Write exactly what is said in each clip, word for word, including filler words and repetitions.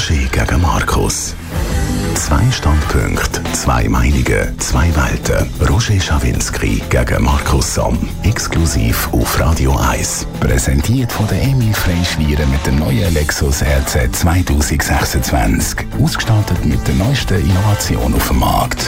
Roger gegen Markus. Zwei Standpunkte, zwei Meinungen, zwei Welten. Roger Schawinski gegen Markus Somm. Exklusiv auf Radio eins. Präsentiert von der Emil Freischlieren mit dem neuen Lexus R Z zwanzig sechsundzwanzig. Ausgestattet mit der neuesten Innovation auf dem Markt.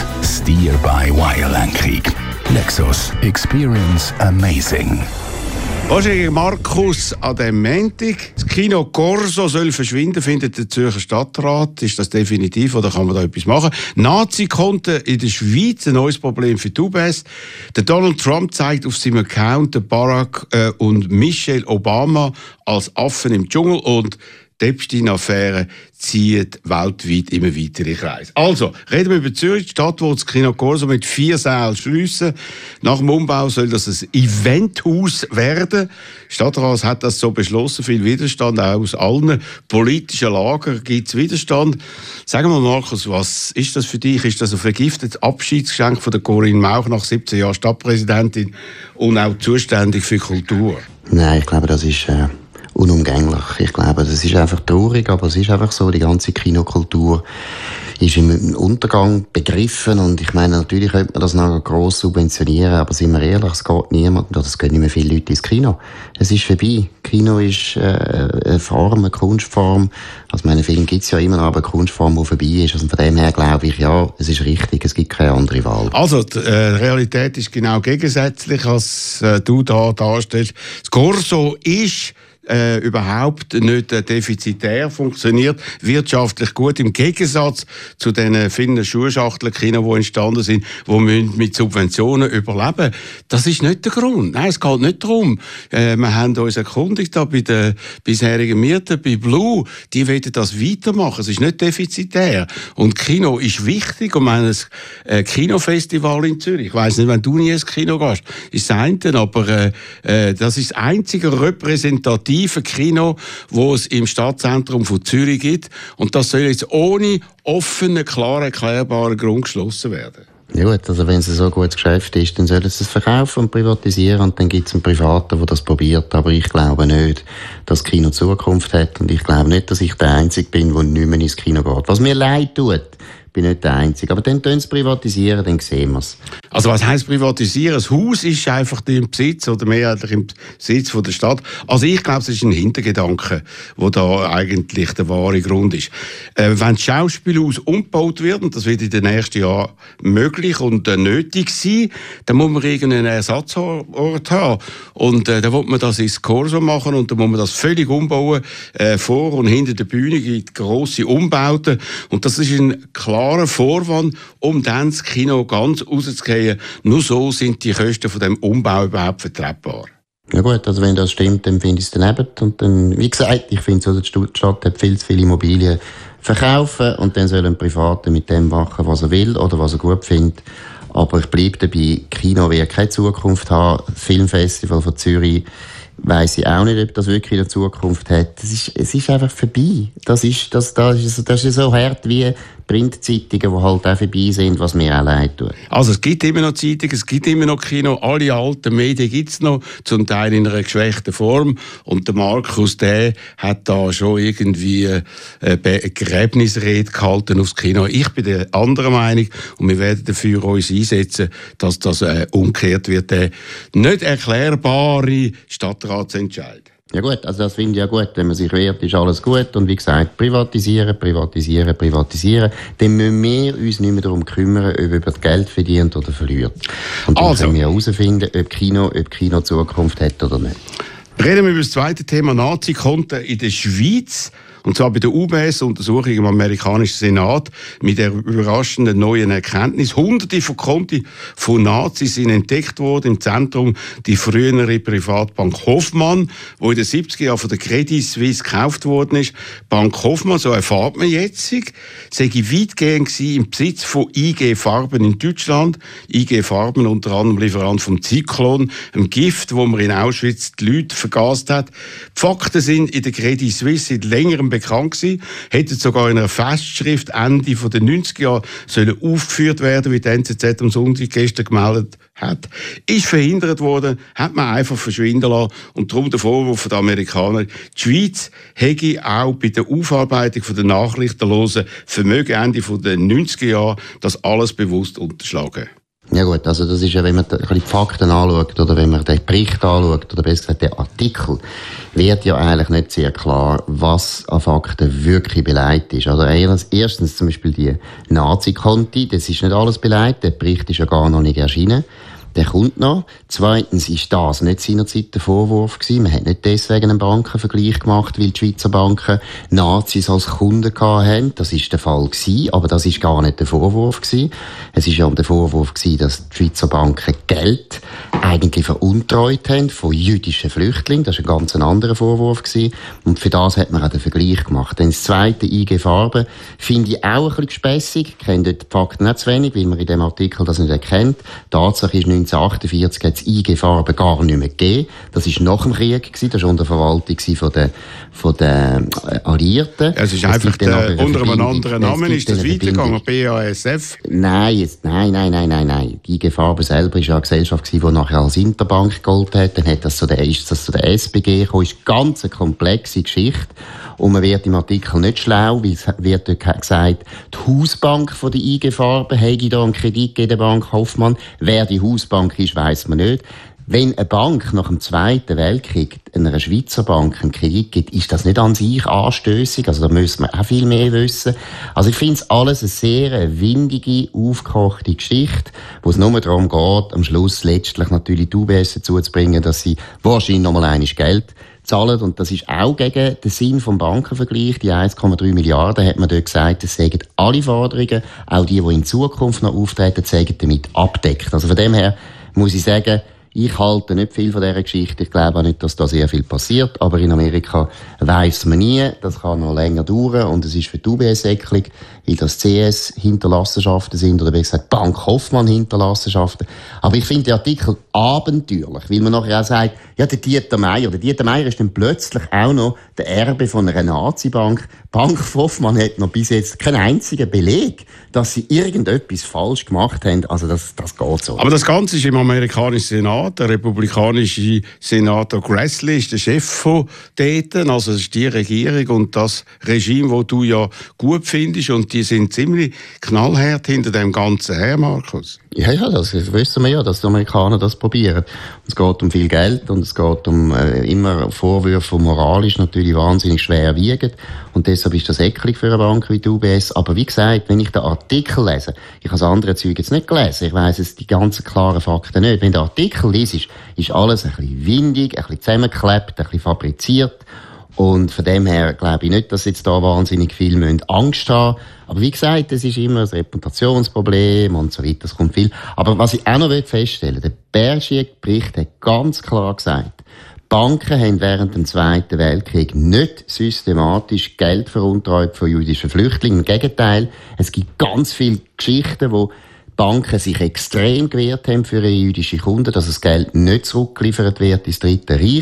Steer-by-Wire-Lenkung. Lexus. Experience amazing. Roger gegen Markus an dem Montag. Das Kino Corso soll verschwinden, findet der Zürcher Stadtrat. Ist das definitiv oder kann man da etwas machen? Nazi-Konten in der Schweiz, ein neues Problem für die U B S. Der Donald Trump zeigt auf seinem Account den Barack äh, und Michelle Obama als Affen im Dschungel und die Epstein-Affäre zieht weltweit immer weitere Kreise. Also, reden wir über Zürich, die Stadt, wo das Kino Corso mit vier Sälen schliessen. Nach dem Umbau soll das ein Eventhaus werden. Der Stadtrat hat das so beschlossen, viel Widerstand, auch aus allen politischen Lagern gibt es Widerstand. Sagen wir mal, Markus, was ist das für dich? Ist das ein vergiftetes Abschiedsgeschenk von der Corinne Mauch nach siebzehn Jahren Stadtpräsidentin und auch zuständig für Kultur? Nein, ich glaube, das ist... Äh unumgänglich. Ich glaube, das ist einfach traurig, aber es ist einfach so, die ganze Kinokultur ist im Untergang begriffen und ich meine, natürlich könnte man das nachher gross subventionieren, aber sind wir ehrlich, es geht niemand, oder es gehen nicht mehr viele Leute ins Kino. Es ist vorbei. Kino ist äh, eine Form, eine Kunstform. Also meine Film gibt es ja immer noch, aber eine Kunstform, die vorbei ist. Also von dem her glaube ich, ja, es ist richtig, es gibt keine andere Wahl. Also die äh, Realität ist genau gegensätzlich, als äh, du da darstellst. Das Corso ist Äh, überhaupt nicht äh, defizitär, funktioniert wirtschaftlich gut, im Gegensatz zu den vielen Schulschachteln-Kinos, die entstanden sind, die mit Subventionen überleben. Das ist nicht der Grund. Nein, es geht nicht darum. Äh, wir haben uns erkundigt da bei den bisherigen Mietern, bei Blue, die wollen das weitermachen. Es ist nicht defizitär. Und Kino ist wichtig. Und wir haben ein äh, Kinofestival in Zürich. Ich weiss nicht, wenn du nie ins Kino gehst, ist das eine, aber äh, äh, das ist das einzige repräsentative Kino, wo es im Stadtzentrum von Zürich gibt. Und das soll jetzt ohne offenen, klar erklärbaren Grund geschlossen werden. Ja gut, also wenn es so ein gutes Geschäft ist, dann sollen sie es verkaufen und privatisieren und dann gibt es einen Privaten, der das probiert. Aber ich glaube nicht, dass das Kino Zukunft hat und ich glaube nicht, dass ich der Einzige bin, der nicht mehr ins Kino geht. Was mir leid tut, bin nicht der Einzige. Aber dann tun sie privatisieren, dann sehen wir es. Also was heisst privatisieren? Das Haus ist einfach im Besitz oder mehrheitlich im Besitz von der Stadt. Also ich glaube, es ist ein Hintergedanke, wo da eigentlich der wahre Grund ist. Äh, wenn das Schauspielhaus umgebaut wird, und das wird in den nächsten Jahren möglich und äh, nötig sein, dann muss man irgendeinen Ersatzort haben. Und äh, dann will man das ins Corso machen und dann muss man das völlig umbauen. Äh, vor und hinter der Bühne gibt es grosse Umbauten. Und das ist ein klar Vorwand, um dann das Kino ganz rauszugehen. Nur so sind die Kosten von dem Umbau überhaupt vertretbar. Ja gut, also wenn das stimmt, dann finde ich es daneben. Und dann, wie gesagt, ich finde so, die Stadt hat viel zu viele Immobilien verkaufen und dann soll ein Privater mit dem machen, was er will oder was er gut findet. Aber ich bleibe dabei, Kino wird keine Zukunft haben. Filmfestival von Zürich weiss ich auch nicht, ob das wirklich eine Zukunft hat. Das ist, es ist einfach vorbei. Das ist, das, das ist, das ist so hart wie Printzeitungen, die halt auch vorbei sind, was mir auch leid tut. Also es gibt immer noch Zeitungen, es gibt immer noch Kino, alle alten Medien gibt es noch, zum Teil in einer geschwächten Form. Und der Markus, der hat da schon irgendwie eine Begräbnisrede gehalten aufs Kino. Ich bin der anderen Meinung und wir werden dafür uns einsetzen, dass das äh, umgekehrt wird. Der nicht erklärbare Stadtratsentscheid. Ja gut, also das finde ich ja gut. Wenn man sich wehrt, ist alles gut. Und wie gesagt, privatisieren, privatisieren, privatisieren. Dann müssen wir uns nicht mehr darum kümmern, ob jemand Geld verdient oder verliert. Und dann also können wir herausfinden, ob Kino, ob Kino Zukunft hat oder nicht. Reden wir über das zweite Thema, Nazi-Konten in der Schweiz. Und zwar bei der U B S-Untersuchung im amerikanischen Senat mit der überraschenden neuen Erkenntnis. Hunderte von Konten von Nazis sind entdeckt worden. Im Zentrum die frühere Privatbank Hoffmann, die in den siebziger Jahren von der Credit Suisse gekauft worden ist. Bank Hoffmann, so erfahrt man jetzt, sei weitgehend im Besitz von I G Farben in Deutschland. I G Farben, unter anderem Lieferant vom Zyklon, einem Gift, wo man in Auschwitz die Leute vergast hat. Die Fakten sind in der Credit Suisse seit längerem bekannt gewesen, hätten sogar in einer Festschrift Ende der neunziger Jahre sollen aufgeführt werden, wie die N Z Z am Sonntag gestern gemeldet hat. Ist verhindert worden, hat man einfach verschwinden lassen und darum der Vorwurf der Amerikaner, die Schweiz hätte auch bei der Aufarbeitung der nachrichtenlosen Vermögen Ende der neunziger Jahre das alles bewusst unterschlagen. Ja gut, also das ist ja, wenn man die Fakten anschaut oder wenn man den Bericht anschaut oder besser gesagt den Artikel, wird ja eigentlich nicht sehr klar, was an Fakten wirklich beleidigt ist. Also erstens zum Beispiel die Nazi-Konti, das ist nicht alles beleidigt, der Bericht ist ja gar noch nicht erschienen. Der kommt noch. Zweitens ist das nicht seinerzeit der Vorwurf gewesen. Man hat nicht deswegen einen Bankenvergleich gemacht, weil die Schweizer Banken Nazis als Kunden hatten. Das ist der Fall gewesen, aber das ist gar nicht der Vorwurf gewesen. Es ist ja der Vorwurf gewesen, dass die Schweizer Banken Geld eigentlich veruntreut haben von jüdischen Flüchtlingen. Das ist ein ganz anderer Vorwurf gewesen. Und für das hat man auch den Vergleich gemacht. Dann das zweite, I G Farben, finde ich auch ein bisschen gespässig. Ich kenne dort die Fakten nicht zu wenig, weil man in dem Artikel das nicht erkennt. Tatsache ist neunzehnhundertachtundvierzig hat es I G Farben gar nicht mehr gegeben. Das war nach dem Krieg gewesen. Das war unter Verwaltung von den, von den Alliierten. Es ist einfach der, unter einem anderen Namen ist das weitergegangen, B A S F? Nein, jetzt, nein, nein, nein, nein, nein. Die I G Farben selber war ja eine Gesellschaft, die nachher als Interbank gegolten hat. Dann hat das zu der, ist das zu der S B G gekommen. Das ist eine ganz komplexe Geschichte. Und man wird im Artikel nicht schlau, weil es wird dort gesagt, die Hausbank von der I G Farben hätte da einen Kredit gegeben, der Bank Hoffmann. Wer die Hausbank ist, weiss man nicht. Wenn eine Bank nach dem Zweiten Weltkrieg einer Schweizer Bank einen Kredit gibt, ist das nicht an sich anstössig. Also da müssen wir auch viel mehr wissen. Also ich finde es alles eine sehr windige, aufgekochte Geschichte, wo es nur darum geht, am Schluss letztlich natürlich die U B S dazu zu bringen, dass sie wahrscheinlich nochmal einmal Geld zahlen. Und das ist auch gegen den Sinn vom Bankenvergleich. Die eins Komma drei Milliarden hat man dort gesagt, das sagen alle Forderungen, auch die, die in Zukunft noch auftreten, sagen damit abdeckt. Also von dem her muss ich sagen, ich halte nicht viel von dieser Geschichte. Ich glaube auch nicht, dass da sehr viel passiert. Aber in Amerika weiss man nie. Das kann noch länger dauern. Und es ist für die U B S eklig, weil das C S-Hinterlassenschaften sind. Oder besser gesagt, Bank Hoffmann-Hinterlassenschaften. Aber ich finde den Artikel abenteuerlich. Weil man nachher auch sagt, ja, der Dieter Meier. Der Dieter Meier ist dann plötzlich auch noch der Erbe von einer Nazi-Bank. Bank Hoffmann hat noch bis jetzt keinen einzigen Beleg, dass sie irgendetwas falsch gemacht haben. Also das, das geht so. Aber das Ganze ist im amerikanischen Senat. Der republikanische Senator Grassley ist der Chef von dort. Also es ist die Regierung und das Regime, das du ja gut findest. Und die sind ziemlich knallhart hinter dem Ganzen her, Markus. Ja, ja, das wissen wir ja, dass die Amerikaner das probieren. Es geht um viel Geld und es geht um äh, immer Vorwürfe, die moralisch natürlich wahnsinnig schwer wiegen. Und deshalb ist das eklig für eine Bank wie die U B S. Aber wie gesagt, wenn ich den Artikel lese, ich habe das andere Zeug jetzt nicht gelesen, ich weiss jetzt die ganzen klaren Fakten nicht. Wenn der Artikel liest, ist alles ein bisschen windig, ein bisschen zusammengeklebt, ein bisschen fabriziert. Und von dem her glaube ich nicht, dass jetzt da wahnsinnig viel Angst haben. Aber wie gesagt, es ist immer ein Reputationsproblem und so weiter, es kommt viel. Aber was ich auch noch feststellen will, der Bergier-Bericht hat ganz klar gesagt, Banken haben während dem Zweiten Weltkrieg nicht systematisch Geld veruntreut von jüdischen Flüchtlingen. Im Gegenteil, es gibt ganz viele Geschichten, wo Banken sich extrem gewehrt haben für ihre jüdischen Kunden, dass das Geld nicht zurückgeliefert wird ins Dritte Reich.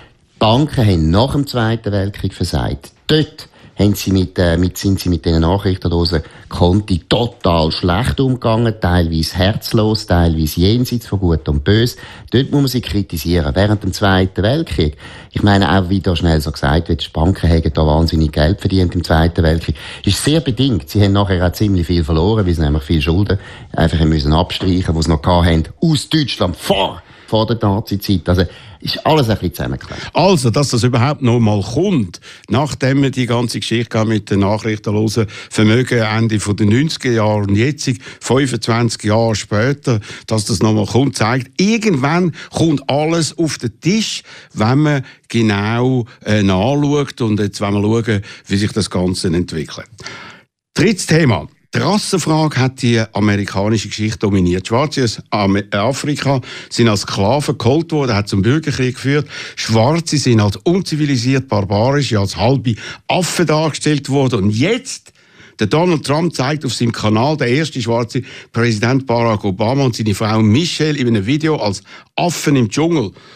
Banken haben nach dem Zweiten Weltkrieg versagt. Dort haben sie mit, äh, mit, sind sie mit diesen nachrichtenlosen Konti total schlecht umgegangen, teilweise herzlos, teilweise jenseits von Gut und Böse. Dort muss man sie kritisieren. Während dem Zweiten Weltkrieg, ich meine auch, wie da schnell so gesagt wird, die Banken haben da wahnsinnig Geld verdient im Zweiten Weltkrieg, ist sehr bedingt. Sie haben nachher auch ziemlich viel verloren, weil sie nämlich viel Schulden einfach müssen abstreichen, die sie noch hatten, aus Deutschland vor vor der Nazi-Zeit. Also ist alles ein bisschen zusammengeklebt. Also, dass das überhaupt noch mal kommt, nachdem wir die ganze Geschichte mit den nachrichtenlosen Vermögen Ende der neunziger Jahre und jetzt, fünfundzwanzig Jahre später, dass das noch mal kommt, zeigt, irgendwann kommt alles auf den Tisch, wenn man genau äh, nachschaut und jetzt wollen wir schauen, wie sich das Ganze entwickelt. Drittes Thema. Die Rassenfrage hat die amerikanische Geschichte dominiert. Schwarze aus Afrika sind als Sklaven geholt worden, hat zum Bürgerkrieg geführt. Schwarze sind als unzivilisiert, barbarisch, als halbe Affen dargestellt worden. Und jetzt, der Donald Trump zeigt auf seinem Kanal, der erste schwarze Präsident Barack Obama und seine Frau Michelle in einem Video als Affen im Dschungel.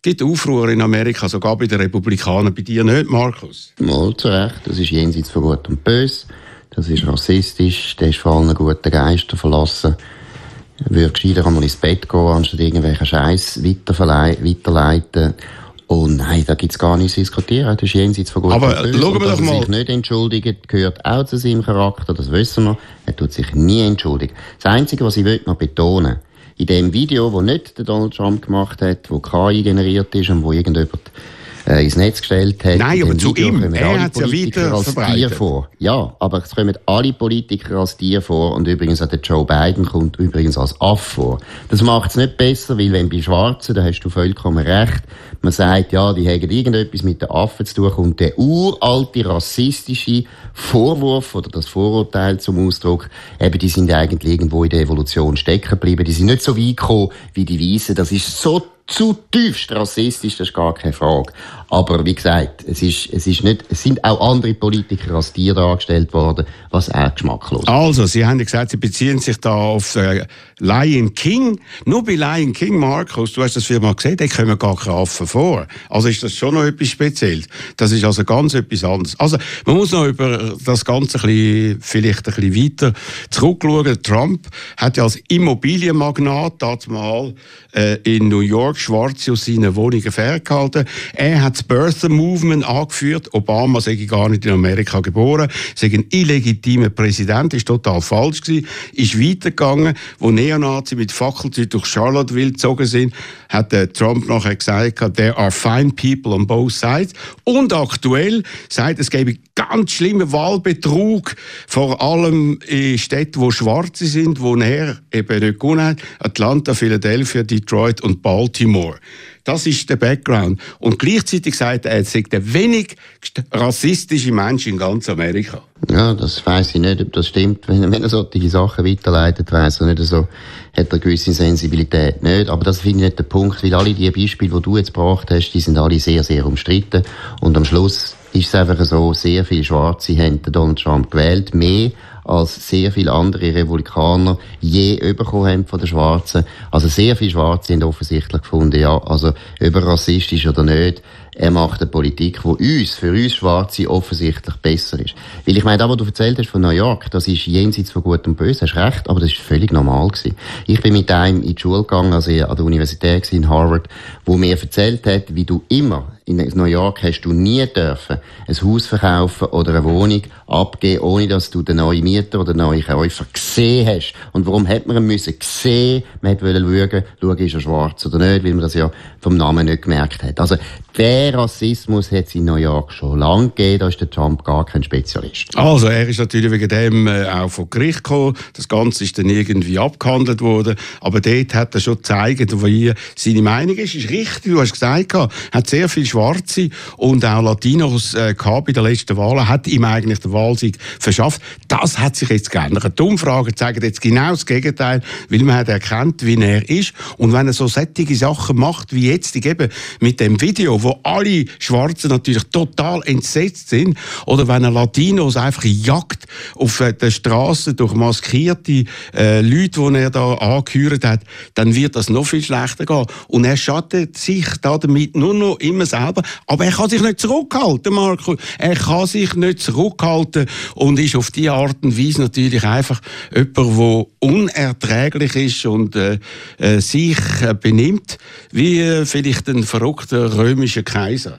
gibt Aufruhr in Amerika, sogar bei den Republikanern, bei dir nicht, Markus? Mal zu Recht, das ist jenseits von Gut und Böse, das ist rassistisch, das ist vor allem guten Geistern verlassen. Ich würde gescheiter einmal ins Bett gehen, anstatt irgendwelchen Scheiß weiterleiten. Und nein, da gibt es gar nichts zu diskutieren. Das ist jenseits von Gut und Böse. Aber schauen wir doch mal. Dass er sich nicht entschuldigt, gehört auch zu seinem Charakter, das wissen wir. Er tut sich nie entschuldigen. Das Einzige, was ich noch betonen will, in dem Video, das nicht der Donald Trump gemacht hat, wo K I generiert ist und wo irgendjemand äh, ins Netz gestellt hat. Nein, aber zu Video ihm. Er hat es ja weiter als Tier vor. Ja, aber es kommen alle Politiker als Tier vor und übrigens auch der Joe Biden kommt übrigens als Affe vor. Das macht es nicht besser, weil wenn bei Schwarzen, da hast du vollkommen recht, man sagt, ja, die haben irgendetwas mit den Affen zu tun, kommt der uralte rassistische Vorwurf oder das Vorurteil zum Ausdruck, eben die sind eigentlich irgendwo in der Evolution stecken geblieben, die sind nicht so weit gekommen wie die Weißen, das ist so zutiefst rassistisch, das ist gar keine Frage. Aber wie gesagt, es ist, es ist nicht, es sind auch andere Politiker als Tiere dargestellt worden, was auch geschmacklos ist. Also, Sie haben ja gesagt, Sie beziehen sich da auf äh, Lion King. Nur bei Lion King, Markus, du hast das früher mal gesehen, da kommen gar keine Affen vor. Also ist das schon noch etwas Spezielles. Das ist also ganz etwas anderes. Also, man muss noch über das Ganze ein bisschen, vielleicht ein bisschen weiter zurückschauen. Trump hat ja als Immobilienmagnat damals äh, in New York Schwarze aus seinen Wohnungen ferngehalten. Er hat das Birther Movement angeführt. Obama sei gar nicht in Amerika geboren, sei ein illegitimer Präsident, ist total falsch gewesen, ist weitergegangen. Wo Neonazi mit Fackelzügen durch Charlottesville gezogen sind, hat der Trump nachher gesagt, there are fine people on both sides. Und aktuell sagt, es gäbe ganz schlimmen Wahlbetrug, vor allem in Städten, wo Schwarze sind, wo er eben nicht gewonnen hat. Atlanta, Philadelphia, Detroit und Baltimore. Das ist der Background. Und gleichzeitig sagt er, er sei der wenigst rassistische Mensch in ganz Amerika. Ja, das weiss ich nicht, ob das stimmt. Wenn, wenn er solche Sachen weiterleitet, weiss er nicht so, hat er eine gewisse Sensibilität nicht. Aber das finde ich nicht der Punkt, weil alle die Beispiele, die du jetzt gebracht hast, die sind alle sehr, sehr umstritten. Und am Schluss ist es einfach so, sehr viele Schwarze haben Donald Trump gewählt, mehr als sehr viele andere Republikaner je bekommen haben von den Schwarzen. Also sehr viele Schwarze haben offensichtlich gefunden, ja, also ob er rassistisch oder nicht, er macht eine Politik, die uns, für uns Schwarze offensichtlich besser ist. Weil ich meine, das, was du erzählt hast von New York, das ist jenseits von Gut und Böse, hast recht, aber das ist völlig normal gewesen. Ich bin mit einem in die Schule gegangen, also an der Universität in Harvard, wo mir erzählt hat, wie du immer in New York hast du nie dürfen ein Haus verkaufen oder eine Wohnung abgeben, ohne dass du den neuen Mieter oder den neuen Käufer gesehen hast. Und warum hat man ihn müssen sehen? Man wollte schauen, schauen, ist er schwarz oder nicht, weil man das ja vom Namen nicht gemerkt hat. Also, der Rassismus hat es in New York schon lange gegeben, da ist der Trump gar kein Spezialist. Also, er ist natürlich wegen dem äh, auch vor Gericht gekommen. Das Ganze ist dann irgendwie abgehandelt worden. Aber dort hat er schon gezeigt, wie seine Meinung ist. Ist richtig, du hast gesagt, er hat sehr viel Schwarze und auch Latinos äh, gehabt bei den letzten Wahlen, hat ihm eigentlich den Wahlsieg verschafft. Das hat sich jetzt geändert. Die Umfragen zeigen jetzt genau das Gegenteil, weil man hat erkannt, wie er ist. Und wenn er so solche Sachen macht, wie jetzt eben mit dem Video, wo alle Schwarzen natürlich total entsetzt sind, oder wenn er Latinos einfach jagt auf der Straße durch maskierte äh, Leute, die er da angehört hat, dann wird das noch viel schlechter gehen. Und er schadet sich da damit nur noch immer selber. Aber er kann sich nicht zurückhalten, Marco. Er kann sich nicht zurückhalten und ist auf diese Art und Weise natürlich einfach jemand, der unerträglich ist und äh, äh, sich äh, benimmt wie äh, vielleicht ein verrückter römischer Kaiser.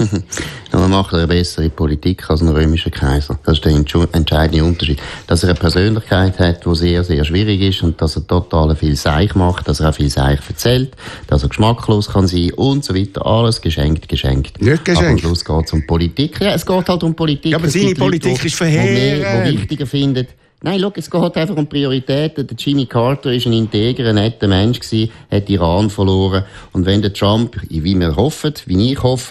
Ja, man macht eine bessere Politik als ein römischer Kaiser. Das ist der entscheidende Unterschied. Dass er eine Persönlichkeit hat, die sehr, sehr schwierig ist und dass er total viel Seich macht, dass er auch viel Seich erzählt, dass er geschmacklos kann sein und so weiter. Alles geschenkt, geschenkt. Nicht geschenkt. Aber am Schluss geht es um Politik. Ja, es geht halt um Politik. Ja, aber es seine gibt Politik Leute, ist verheerend. Die wichtiger finden. Nein, schau, es geht einfach um Prioritäten. Der Jimmy Carter war ein integrer, netter Mensch gewesen, hat Iran verloren. Und wenn der Trump, wie wir hoffen, wie ich hoffe,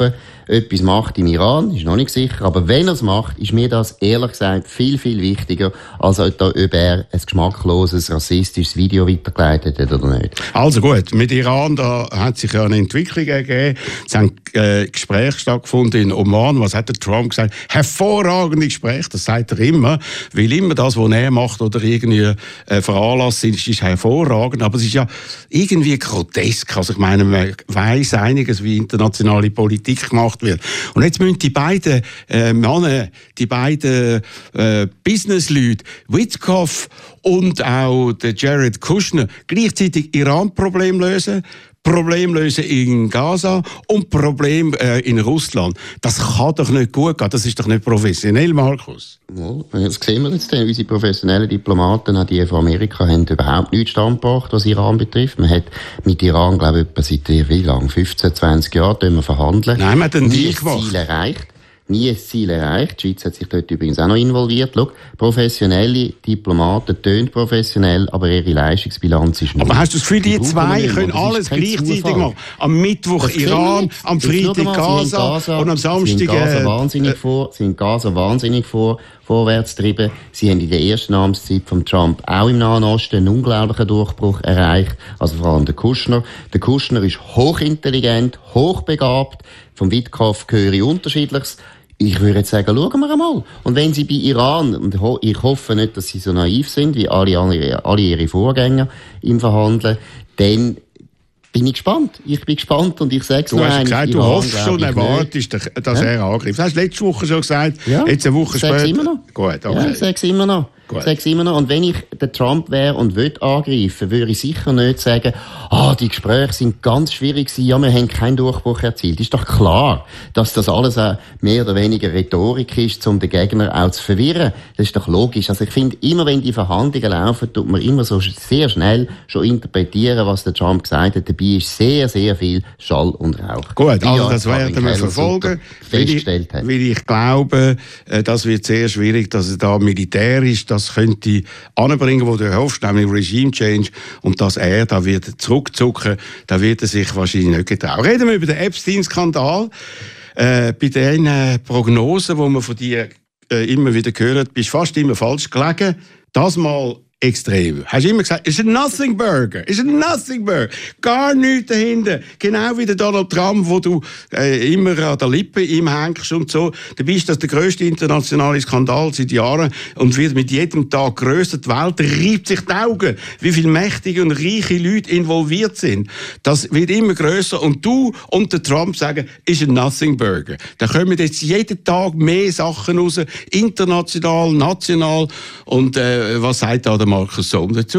etwas macht im Iran, ist noch nicht sicher, aber wenn er es macht, ist mir das ehrlich gesagt viel, viel wichtiger, als ob er ein geschmackloses, rassistisches Video weitergeleitet hat oder nicht. Also gut, mit Iran, da hat sich ja eine Entwicklung gegeben. Es haben äh, Gespräche stattgefunden in Oman. Was hat der Trump gesagt? Hervorragende Gespräche, das sagt er immer, weil immer das, was er macht oder irgendwie äh, veranlasst ist, ist hervorragend, aber es ist ja irgendwie grotesk. Also ich meine, man weiss einiges, wie internationale Politik gemacht wird. Und jetzt müssen die beiden äh, Männer, die beiden äh, Businessleute, Witkoff und auch der Jared Kushner, gleichzeitig Iran-Problem lösen, Problem lösen in Gaza und Problem äh, in Russland. Das kann doch nicht gut gehen. Das ist doch nicht professionell, Markus. Ja, das sehen wir jetzt. Unsere professionellen Diplomaten, auch die von Amerika, haben überhaupt nichts standgebracht, was Iran betrifft. Man hat mit Iran, glaube ich, etwa seit wie lang? fünfzehn, zwanzig Jahren verhandeln. Nein, man hat einen Deal gemacht. Ziel erreicht. Nie ein Ziel erreicht. Die Schweiz hat sich dort übrigens auch noch involviert. Schau, professionelle Diplomaten tönen professionell, aber ihre Leistungsbilanz ist nicht. Aber hast du das Gefühl, die, die zwei nicht, können alles gleichzeitig Zufall. machen? Am Mittwoch das Iran, am Freitag Gaza, Gaza und am Samstag... Sie sind Gaza äh, wahnsinnig äh, vor, sie sind Gaza wahnsinnig vor, vorwärts getrieben. Sie haben in der ersten Amtszeit von Trump auch im Nahen Osten einen unglaublichen Durchbruch erreicht. Also vor allem der Kushner. Der Kushner ist hochintelligent, hochbegabt. Vom Witkoff höre ich Unterschiedliches. Ich würde jetzt sagen, schauen wir einmal. Und wenn Sie bei Iran, und ich hoffe nicht, dass Sie so naiv sind, wie alle, alle Ihre Vorgänger im Verhandeln, dann bin ich gespannt. Ich bin gespannt und ich sage es Du noch hast einmal. gesagt, du Iran, hoffst und erwartest, dass er ja? angreift. Das hast du letzte Woche schon gesagt. Ja, jetzt eine Woche ich sage später. es immer noch. Gut, okay. Ja, ich sage es immer noch. Gut. Ich sage es immer noch. Und wenn ich der Trump wäre und würde angreifen, würde ich sicher nicht sagen, ah, die Gespräche sind ganz schwierig gewesen, ja, wir haben keinen Durchbruch erzielt. Ist doch klar, dass das alles auch mehr oder weniger Rhetorik ist, um den Gegner auch zu verwirren. Das ist doch logisch. Also ich finde, immer wenn die Verhandlungen laufen, tut man immer so sehr schnell schon interpretieren, was der Trump gesagt hat. Dabei ist sehr, sehr viel Schall und Rauch. Gut, Wie also ja das werden wir verfolgen. Festgestellt weil, hat. weil ich glaube, das wird sehr schwierig, dass es da militärisch das könnte anbringen, wo du hoffst, nämlich Regime Change, und dass er da wird zurückzucken, da wird er sich wahrscheinlich nicht getrauen. Reden wir über den Epstein-Skandal. Äh, bei den äh, Prognosen, die man von dir äh, immer wieder hört, bist du fast immer falsch gelegen. Das mal extrem. Hast du immer gesagt, it's a nothing burger, it's a nothing burger. Gar nichts dahinter. Genau wie der Donald Trump, wo du äh, immer an der Lippe ihm hängst und so. Dabei ist das der grösste internationale Skandal seit Jahren und wird mit jedem Tag grösser. Die Welt reibt sich die Augen, wie viele mächtige und reiche Leute involviert sind. Das wird immer grösser und du und der Trump sagen, it's a nothing burger. Da kommen jetzt jeden Tag mehr Sachen raus, international, national. Und äh, was sagt da der Markus Somm dazu?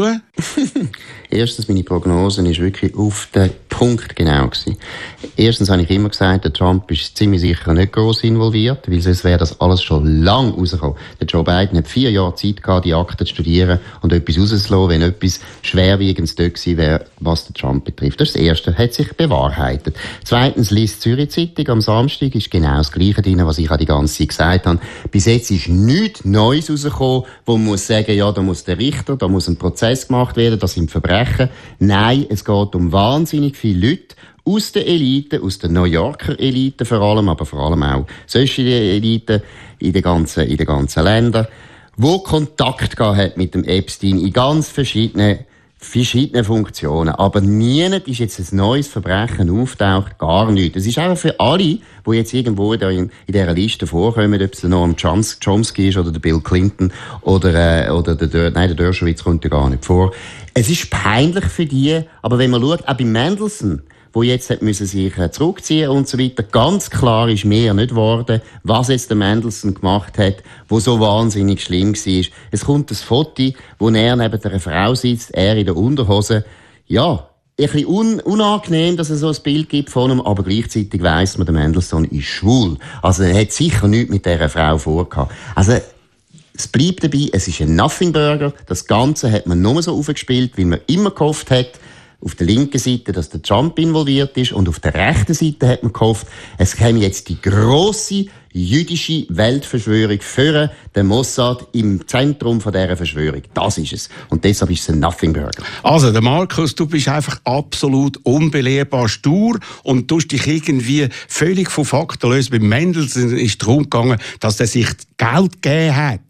Erstens, meine Prognose war wirklich auf den Punkt genau gewesen. Erstens habe ich immer gesagt, der Trump ist ziemlich sicher nicht gross involviert, weil sonst wäre das alles schon lang rausgekommen. Der Joe Biden hat vier Jahre Zeit gehabt, die Akten zu studieren und etwas rauszulassen, wenn etwas Schwerwiegendes dort gewesen wäre, was den Trump betrifft. Das ist das Erste, hat sich bewahrheitet. Zweitens, liest Zürich Zeitung am Samstag, ist genau das Gleiche drin, was ich auch die ganze Zeit gesagt habe. Bis jetzt ist nichts Neues rausgekommen, wo man muss sagen, ja, da muss der Richter, da muss ein Prozess gemacht werden, das sind Verbrechen. Nein, es geht um wahnsinnig viele Leute aus der Elite, aus der New Yorker Elite vor allem, aber vor allem auch solche Elite in den ganzen, in den ganzen Ländern, wo Kontakt gehabt hat mit dem Epstein in ganz verschiedenen verschiedene Funktionen. Aber niemand ist jetzt ein neues Verbrechen auftaucht, gar nichts. Es ist einfach für alle, die jetzt irgendwo da in, in dieser Liste vorkommen, ob es der Noam Chomsky ist oder der Bill Clinton oder, äh, oder der, nein, der Dershowitz kommt ja gar nicht vor. Es ist peinlich für die, aber wenn man schaut, auch bei Mendelssohn, wo jetzt hat müssen sich zurückziehen und so weiter. Ganz klar ist mehr nicht geworden, was jetzt der Mendelssohn gemacht hat, wo so wahnsinnig schlimm war. Es kommt ein Foto, wo er neben einer Frau sitzt, er in der Unterhose. Ja, ein bisschen un- unangenehm, dass es so ein Bild gibt von ihm, aber gleichzeitig weiss man, der Mendelssohn ist schwul. Also er hat sicher nichts mit dieser Frau vorgehabt. Also, es bleibt dabei, es ist ein Nothing Burger. Das Ganze hat man nur so aufgespielt, weil man immer gehofft hat, auf der linken Seite, dass der Trump involviert ist, und auf der rechten Seite hat man gehofft, es käme jetzt die grosse jüdische Weltverschwörung führen, der Mossad im Zentrum von dieser Verschwörung. Das ist es. Und deshalb ist es ein Nothing Burger. Also, der Markus, du bist einfach absolut unbelehrbar stur und tust dich irgendwie völlig von Fakten lösen. Bei Mendelssohn ist es darum gegangen, dass er sich Geld gegeben hat.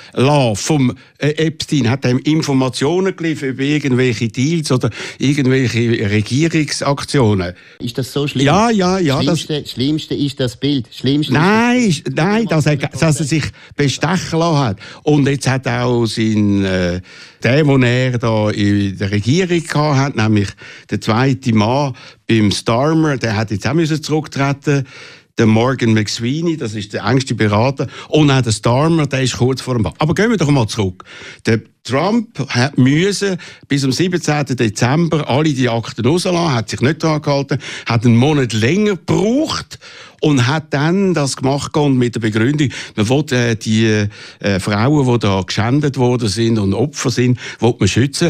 Vom äh, Epstein hat ihm Informationen geliefert über irgendwelche Deals oder irgendwelche Regierungsaktionen. Ist das so schlimm? Ja, ja, ja. Schlimmste, das Schlimmste ist das Bild. Schlimmste nein, ist das Bild. nein, dass er, dass er sich bestechen lassen hat. Und jetzt hat auch sein, äh, der, den er da in der Regierung gehabt hat, nämlich der zweite Mann beim Starmer, der hat jetzt auch müssen zurücktreten. Der Morgan McSweeney, das ist der engste Berater, und auch der Starmer, der ist kurz vor dem Ball. Aber gehen wir doch mal zurück. Der Trump hat müssen bis am siebenzehnten Dezember alle die Akten rauslassen, hat sich nicht daran gehalten, hat einen Monat länger gebraucht und hat dann das gemacht und mit der Begründung, man will äh, die äh, Frauen, die da geschändet worden sind und Opfer sind, will man schützen.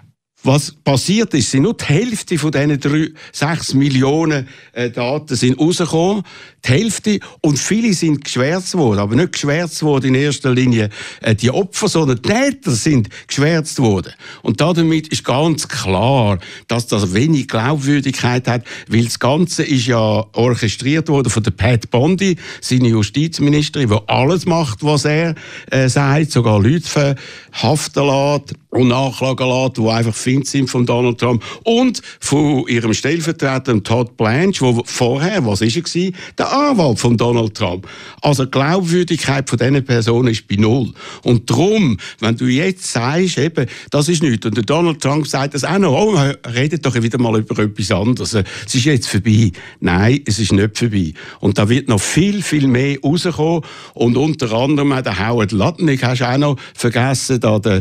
Was passiert ist, sind nur die Hälfte von diesen drei, sechs Millionen äh, Daten sind rausgekommen. Die Hälfte. Und viele sind geschwärzt worden. Aber nicht geschwärzt worden in erster Linie äh, die Opfer, sondern die Täter sind geschwärzt worden. Und damit ist ganz klar, dass das wenig Glaubwürdigkeit hat, weil das Ganze ist ja orchestriert worden von der Pat Bondi, seine Justizministerin, die alles macht, was er äh, sagt, sogar Leute verhaften lässt und nachklagen lässt, die einfach Feind sind von Donald Trump, und von ihrem Stellvertreter Todd Blanche, der vorher, was ist er gewesen? Der Anwalt von Donald Trump. Also die Glaubwürdigkeit von diesen Personen ist bei null. Und darum, wenn du jetzt sagst, eben, das ist nichts, und der Donald Trump sagt das auch noch, oh, redet doch wieder mal über etwas anderes. Es ist jetzt vorbei. Nein, es ist nicht vorbei. Und da wird noch viel, viel mehr rauskommen. Und unter anderem auch der Howard Lutnick, hast du auch noch vergessen, da der,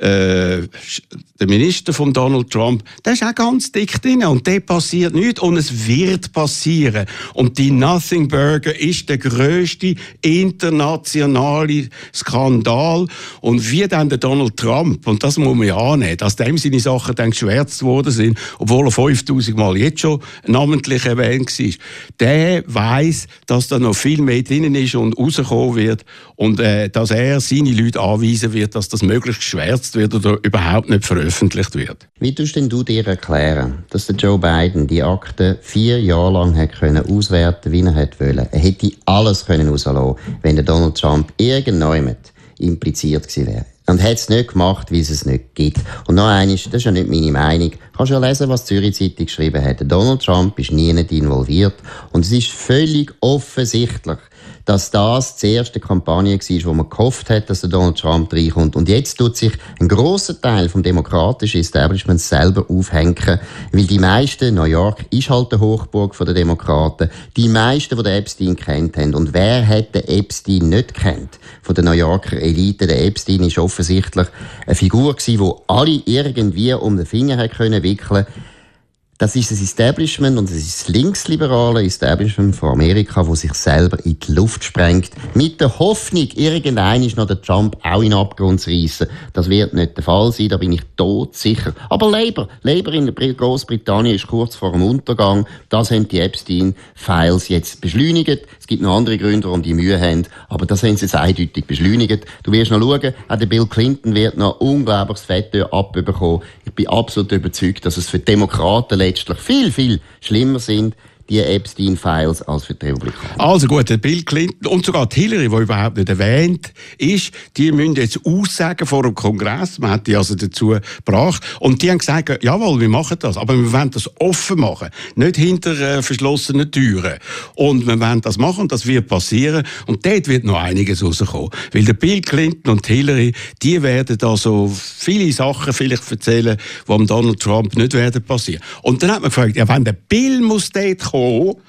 äh, der Minister von Donald Trump, der ist auch ganz dick drin und der passiert nichts und es wird passieren. Und die Nothing Burger ist der grösste internationale Skandal. Und wie dann der Donald Trump, und das muss man ja annehmen, dass dem seine Sachen dann geschwärzt worden sind, obwohl er fünftausend Mal jetzt schon namentlich erwähnt war, der weiss, dass da noch viel mehr drin ist und rauskommen wird und äh, dass er seine Leute anweisen wird, dass das möglichst geschwärzt wird oder überhaupt nicht veröffentlicht wird. Wie tust denn du dir erklären, dass der Joe Biden die Akten vier Jahre lang hat können auswerten, wie er hätte wollen? Er hätte alles können rauslassen, wenn der Donald Trump irgendjemand impliziert gewesen wäre. Und hat es nicht gemacht, weil es es nicht gibt. Und noch eines, das ist ja nicht meine Meinung. Du kannst ja lesen, was die Zürich Zeitung geschrieben hat. Donald Trump ist nie nicht involviert. Und es ist völlig offensichtlich, dass das die erste Kampagne war, wo man gehofft hat, dass der Donald Trump reinkommt. Und jetzt tut sich ein grosser Teil vom demokratischen Establishment selber aufhängen, weil die meisten, New York ist halt die Hochburg der Demokraten, die meisten, die den Epstein kennt haben. Und wer hat den Epstein nicht kennt? Von der New Yorker Elite. Der Epstein ist offensichtlich eine Figur gewesen, die alle irgendwie um den Finger wickeln können. Das ist das Establishment und das ist das linksliberale Establishment von Amerika, das sich selber in die Luft sprengt. Mit der Hoffnung, irgendein ist noch der Trump auch in den Abgrund zu reissen. Das wird nicht der Fall sein, da bin ich todsicher. Aber Labour, Labour in Großbritannien ist kurz vor dem Untergang. Das haben die Epstein-Files jetzt beschleunigt. Es gibt noch andere Gründe, warum die Mühe haben, aber das haben sie jetzt eindeutig beschleunigt. Du wirst noch schauen, auch der Bill Clinton wird noch unglaubliches Fett abbekommen. Ich bin absolut überzeugt, dass es für die Demokraten letztlich viel, viel schlimmer sind, die Epstein-Files, als für die Republikaner. Also gut, der Bill Clinton und sogar die Hillary, die überhaupt nicht erwähnt ist, die müssen jetzt aussagen vor dem Kongress. Man hat die also dazu gebracht. Und die haben gesagt, jawohl, wir machen das, aber wir wollen das offen machen, nicht hinter äh, verschlossenen Türen. Und wir wollen das machen und das wird passieren. Und dort wird noch einiges rauskommen. Weil der Bill Clinton und die Hillary, die werden da so viele Sachen vielleicht erzählen, die am Donald Trump nicht werden passieren. Und dann hat man gefragt, ja, wenn der Bill muss dort kommen,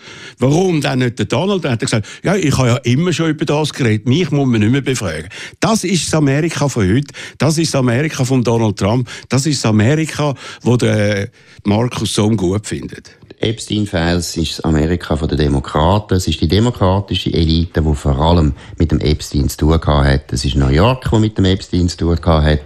warum dann nicht der Donald? Dann hat er gesagt, ja, ich habe ja immer schon über das geredet, mich muss man nicht mehr befragen. Das ist das Amerika von heute, das ist das Amerika von Donald Trump, das ist das Amerika, das der Markus so gut findet. Epstein-Files ist das Amerika der Demokraten. Es ist die demokratische Elite, die vor allem mit dem Epstein zu tun hat. Es ist New York, die mit dem Epstein zu tun hat.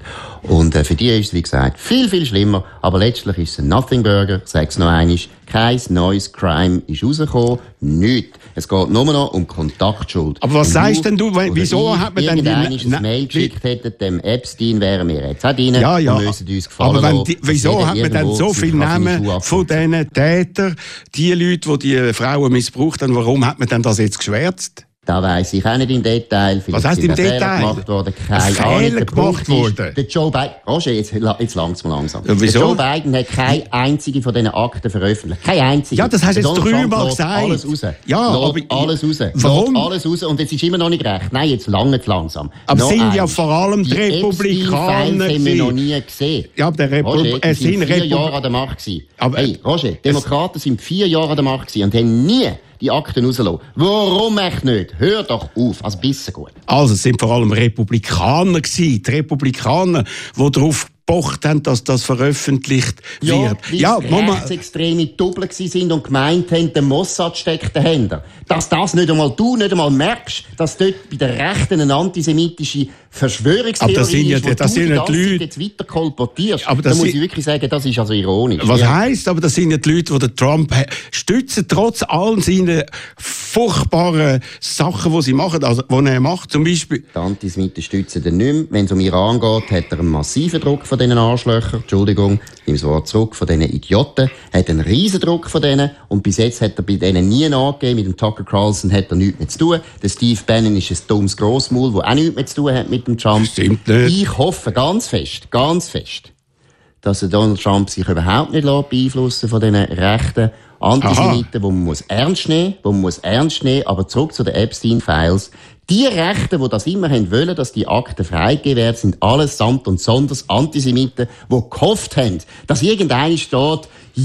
Und äh, für die ist es, wie gesagt, viel, viel schlimmer. Aber letztlich ist es ein Nothing-Burger. Ich sage es noch einmal. Kein neues Crime ist rausgekommen. Nichts. Es geht nur noch um Kontaktschuld. Aber was und sagst denn du, wenn, wieso hat man dann die... Wenn ein Mail geschickt hätte, dem Epstein, wären wir jetzt auch drin. Ja, ja. Wir müssen uns gefallen aber wenn lassen, die, wieso hat man dann so viele Namen von diesen Tätern, die Leute, die die Frauen missbraucht haben, warum hat man denn das jetzt geschwärzt? Da weiss ich auch nicht im Detail. Vielleicht was heisst im Detail? Fehler gemacht worden. Keine Fehler gemacht worden? Der Joe Biden, Roger, jetzt, jetzt langsam, langsam. Ja, wieso? Der Joe Biden hat keine einzige von diesen Akten veröffentlicht. Keine einzige. Ja, das hast du jetzt dreimal gesagt. Alles raus. Ja, aber alles raus. Warum? Alles raus. Und jetzt ist immer noch nicht recht. Nein, jetzt lange zu langsam. Aber noch sind eins. ja vor allem die, die Republikaner. Die haben wir noch nie gesehen. Ja, aber der Republikaner. Es sind vier Repub Jahre an der Macht gewesen. Aber hey, Roger, Demokraten sind vier Jahre an der Macht gewesen und haben nie die Akten rauslassen. Warum echt nicht? Hör doch auf, also bisschen gut. Also, es sind vor allem Republikaner gewesen, die Republikaner, die darauf gepocht haben, dass das veröffentlicht wird. Ja, weil ja, rechtsextreme Doppel sind und gemeint haben, der Mossad steckt dahinter. Dass das nicht einmal du nicht einmal merkst, dass dort bei der Rechten eine antisemitische Verschwörungstheorie das sind ja, ist, wo das du sind die ja die Leute jetzt weiter kolportierst. Aber da muss sind, ich wirklich sagen, das ist also ironisch. Was ja. heisst, aber das sind ja die Leute, die den Trump stützen, trotz allen seinen furchtbaren Sachen, die sie machen, also, die er macht, zum Beispiel. Die Antisemiten stützen ihn nicht mehr. Wenn es um Iran geht, hat er einen massiven Druck von diesen Arschlöchern, Entschuldigung, ich nehme das Wort zurück, von diesen Idioten, hat einen riesen Druck von denen und bis jetzt hat er bei denen nie nachgegeben, mit dem Tucker Carlson hat er nichts mehr zu tun. Der Steve Bannon ist ein dummes Grossmaul, der auch nichts mehr zu tun hat mit dem Trump. Stimmt nicht. Ich hoffe ganz fest, ganz fest, dass der Donald Trump sich überhaupt nicht beeinflussen von diesen rechten Antisemiten, die man muss ernst nehmen, die man muss ernst nehmen, aber zurück zu den Epstein-Files. Die Rechten, die das immer haben wollen, dass die Akten freigegeben werden, sind allesamt und sonders Antisemiten, die gehofft haben, dass irgendeiner steht,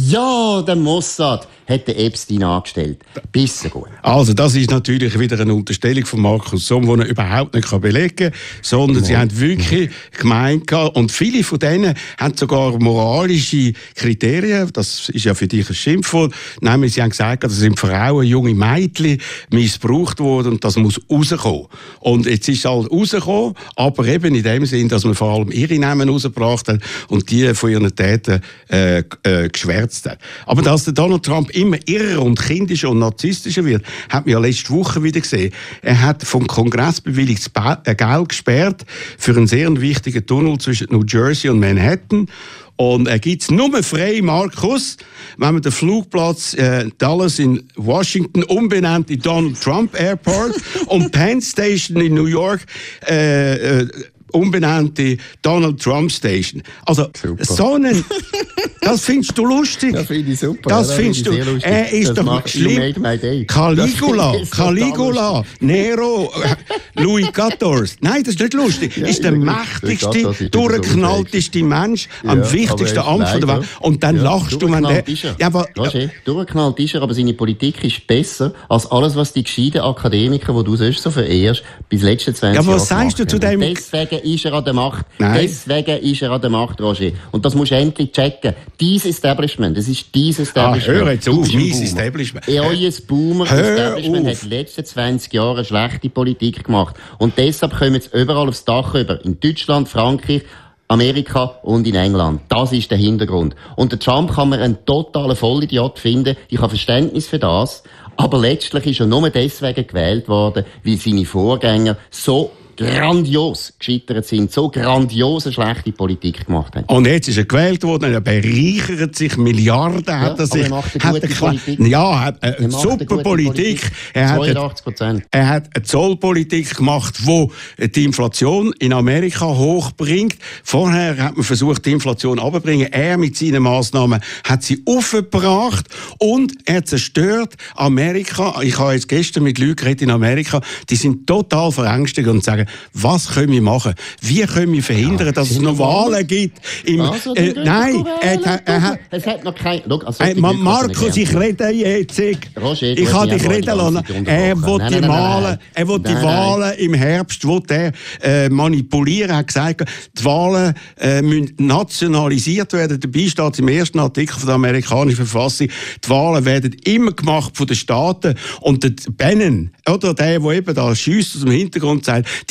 ja, der Mossad hat den Epstein angestellt. Bisschen gut. Also, das ist natürlich wieder eine Unterstellung von Markus Somm, die er überhaupt nicht belegen kann, sondern ja. sie haben wirklich gemeint, und viele von denen haben sogar moralische Kriterien, das ist ja für dich ein Schimpfwort, nämlich sie haben gesagt, das sind Frauen, junge Mädchen missbraucht worden und das muss rauskommen. Und jetzt ist es halt rausgekommen, aber eben in dem Sinn, dass man vor allem ihre Namen rausgebracht hat und die von ihren Tätern äh, äh, geschwärzt hat. Aber dass der Donald Trump immer irrer und kindischer und narzisstischer wird, hat man ja letzte Woche wieder gesehen. Er hat vom Kongress bewilligtes Geld gesperrt für einen sehr wichtigen Tunnel zwischen New Jersey und Manhattan. Und er gibt es nur frei, Markus, wenn man den Flugplatz äh, Dallas in Washington umbenennt in Donald Trump Airport und Penn Station in New York äh, äh, umbenannte Donald Trump Station. Also, super. So einen, das findest du lustig? Das finde ich super. Das ja, findest du. Lustig. Er ist das doch schlimm. Caligula, Caligula, Nero, Louis Quatorze. Nein, das ist nicht lustig. Ja, ist der mächtigste, durchgeknallteste Mensch, ja, am wichtigsten Amt von der Welt. Und dann ja, lachst du, wenn der... Ja, aber, Roger, durchgeknallt ist er, aber seine Politik ist besser als alles, was die gescheiten Akademiker, die du sonst so verehrst, bis letzten zwanzig Jahre. Ja, was sagst du zu dem... Deswegen ist er an der Macht. Nein. Deswegen ist er an der Macht, Roger. Und das musst du endlich checken. Dies Establishment, das ist dieses Establishment. Ah, hör jetzt auf, mein Establishment. Euer Boomer-Establishment hat in den letzten zwanzig Jahren schlechte Politik gemacht. Und deshalb kommen jetzt überall aufs Dach über. In Deutschland, Frankreich, Amerika und in England. Das ist der Hintergrund. Und der Trump kann man einen totalen Vollidiot finden. Ich habe Verständnis für das. Aber letztlich ist er nur deswegen gewählt worden, weil seine Vorgänger so grandios gescheitert sind, so grandiose schlechte Politik gemacht haben. Und jetzt ist er gewählt worden, er bereichert sich, Milliarden ja, hat er sich... Er macht eine gute er, Politik. Ja, hat eine er super eine Politik. Politik. Er zweiundachtzig Prozent. Er hat eine Zollpolitik gemacht, die die Inflation in Amerika hochbringt. Vorher hat man versucht, die Inflation runterzubringen. Er mit seinen Massnahmen hat sie aufgebracht und er zerstört Amerika. Ich habe jetzt gestern mit Leuten geredet in Amerika, die sind total verängstigt und sagen, was können wir machen? Wie können wir verhindern, ja, dass es noch Wahlen gibt? Im, also, äh, nein, er, er, er hat... Es hat noch kein... Look, also äh, Markus, ich rede jetzt. Roger, ich kann dich reden lassen. Er will nein, die, nein, Wahlen, nein, er will nein, die Wahlen nein. im Herbst will er, äh, manipulieren. Er hat gesagt, die Wahlen äh, müssen nationalisiert werden. Dabei steht im ersten Artikel von der amerikanischen Verfassung, die Wahlen werden immer gemacht von den Staaten. Und der Bannon, oder der, der eben da schiesst aus dem Hintergrund sagt, die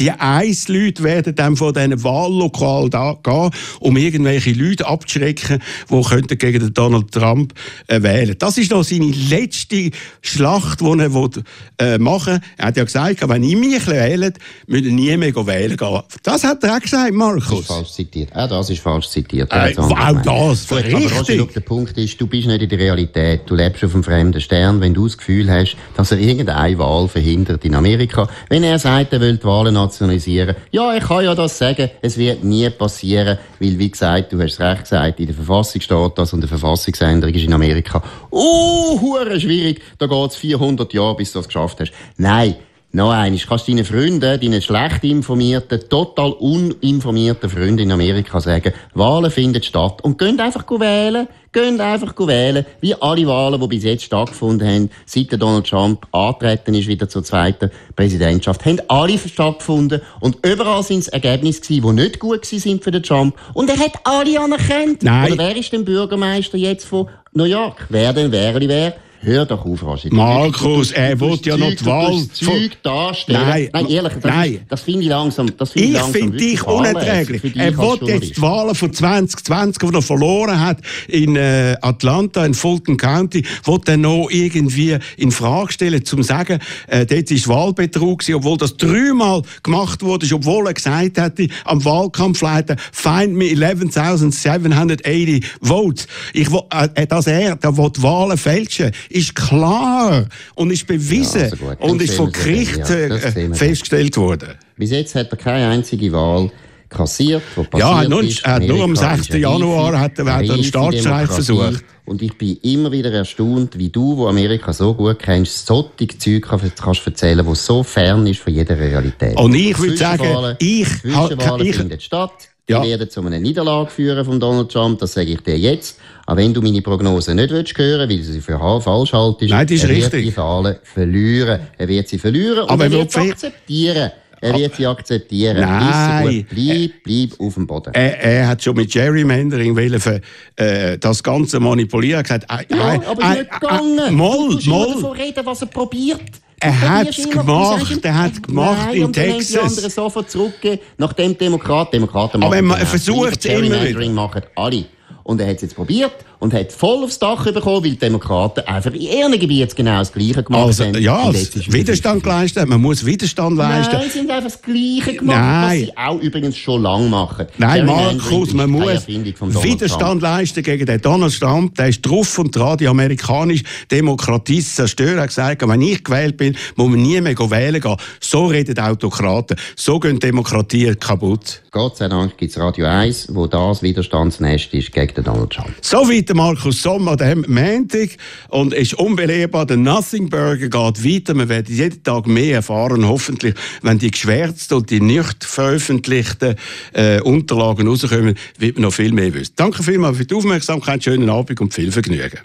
Die Eins-Leute werden dann von diesen Wahllokalen da gehen, um irgendwelche Leute abzuschrecken, die könnten gegen den Donald Trump äh, wählen. Das ist noch seine letzte Schlacht, die er will, äh, machen will. Er hat ja gesagt, wenn ich mich wähle, müsst ihr nie mehr wählen gehen. Das hat er auch gesagt, Markus. Das ist falsch zitiert. Auch das ist falsch zitiert. Äh, auch das, Gut, richtig. Aber Roger, der Punkt ist, du bist nicht in der Realität. Du lebst auf einem fremden Stern. Wenn du das Gefühl hast, dass er irgendeine Wahl verhindert in Amerika, wenn er sagt, er will die Wahlen nationalisieren, ja, ich kann ja das sagen, es wird nie passieren, weil, wie gesagt, du hast es recht gesagt, in der Verfassung steht das und eine Verfassungsänderung ist in Amerika, oh, hure schwierig, da geht es vierhundert Jahre, bis du das geschafft hast. Nein. Noch eines, kannst du deinen Freunden, deinen schlecht informierten, total uninformierten Freunden in Amerika sagen, Wahlen finden statt und gehen einfach wählen, gehen einfach wählen, wie alle Wahlen, die bis jetzt stattgefunden haben, seit der Donald Trump angetreten ist wieder zur zweiten Präsidentschaft, haben alle stattgefunden und überall sind es Ergebnisse gewesen, die nicht gut sind für den Trump und er hat alle anerkannt. Nein. Oder wer ist denn Bürgermeister jetzt von New York? Wer denn wäre, wer? Hör doch auf, Roger. Markus, er will ja noch die Wahl... Zeug darstellen. Nein, Nein, ehrlich, das, nein. Ist, das finde ich langsam... Das find ich ich langsam finde dich fahrlässig. unerträglich. Dich Er will als jetzt die Wahlen von zwanzig zwanzig, die er verloren hat, in äh, Atlanta, in Fulton County, will er noch irgendwie in Frage stellen, um zu sagen, äh, dort war Wahlbetrug gewesen, obwohl das dreimal gemacht wurde, obwohl er gesagt hätte, am Wahlkampfleiter, find me eleven thousand seven hundred eighty votes. Ich will, äh, dass er da will die Wahlen fälschen, ist klar. Und ist bewiesen. Ja, also gut, und ist vom Gericht äh, ja, festgestellt worden. Bis jetzt hat er keine einzige Wahl kassiert, die passiert ja, nur, ist. äh, nur am Amerika sechsten Januar hat er einen Staatsstreich versucht. Und ich bin immer wieder erstaunt, wie du, wo Amerika so gut kennst, solche Zeug kannst erzählen, wo so fern ist von jeder Realität. Und ich würde sagen, ich... Zwischenwahlen ich finden statt. Ja. Die werden zu einer Niederlage führen von Donald Trump, das sage ich dir jetzt. Auch wenn du meine Prognose nicht willst hören, weil du sie für falsch haltest, Nein, das ist er wird richtig. die Wahlen verlieren. Er wird sie verlieren und Aber er er wird sie will- akzeptieren. Er wird sie akzeptieren. Nein. Ist gut. Bleib, bleib auf dem Boden. Er, er hat schon mit Gerrymandering wollen, für, äh, das Ganze manipulieren. Er hat gesagt, Ja, äh, aber es ist äh, nicht gegangen. Äh, Moll, du musst immer Moll. davon reden, was er probiert. Er Du hat probierst es immer, du gemacht, sagst ihm, er hat es gemacht nein, in und dann haben die Texas. anderen sofort zurückgegeben, nachdem Demokraten, Demokraten Aber machen man das versucht auch. es immer wieder. Gerrymandering machen alle. Und er hat es jetzt probiert und hat voll aufs Dach bekommen, weil die Demokraten einfach in ihren Gebieten genau das Gleiche gemacht Also, haben. ja, Und jetzt ist es Widerstand wieder- geleistet. Man muss Widerstand leisten. Nein, sie haben einfach das Gleiche gemacht, Nein. was sie auch übrigens schon lange machen. Nein, Gerrymandering Markus, ist man keine muss Erfindung von Donald Widerstand Trump. leisten gegen den Donald Trump. Der ist drauf und dran, die amerikanische Demokratie zu zerstören. Er hat gesagt, wenn ich gewählt bin, muss man nie mehr wählen gehen. So reden Autokraten. So gehen Demokratien kaputt. Gott sei Dank gibt es Radio eins, wo das Widerstandsnest ist gegen den Donald Trump. So weit Markus Sommer an diesem Montag und ist unbelehrbar. Der Nothing Burger geht weiter. Wir werden jeden Tag mehr erfahren, hoffentlich, wenn die geschwärzten und die nicht veröffentlichten äh, Unterlagen rauskommen, wird man noch viel mehr wissen. Danke vielmals für die Aufmerksamkeit, schönen Abend und viel Vergnügen.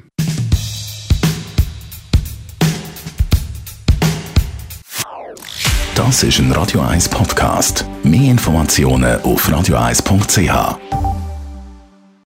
Das ist ein Radio eins Podcast. Mehr Informationen auf radio eins punkt c h.